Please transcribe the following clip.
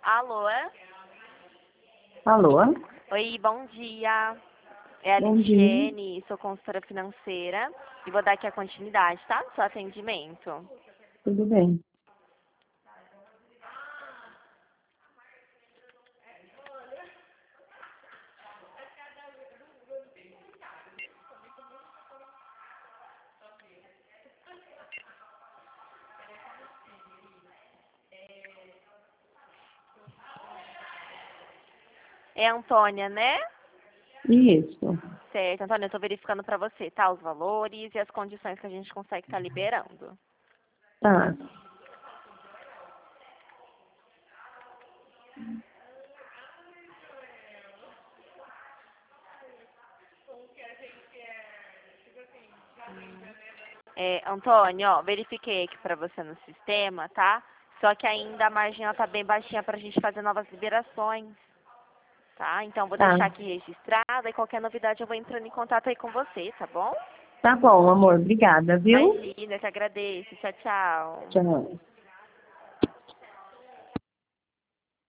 Alô? Alô? Oi, bom dia. É a Bom dia. Lidiane, sou consultora financeira e vou dar aqui a continuidade, tá? Do seu atendimento. Tudo bem. É a Antônia, né? Isso. Certo, Antônia, eu tô verificando pra você, tá? Os valores e as condições que a gente consegue estar liberando. Tá. Antônio, ó, verifiquei aqui pra você no sistema, tá? Só que ainda a margem ela tá bem baixinha pra gente fazer novas liberações, tá? Então vou Tá. deixar aqui registrada e qualquer novidade eu vou entrando em contato aí com você, tá bom? Tá bom, amor. Obrigada, viu? Imagina, eu que agradeço. Tchau, tchau. Tchau.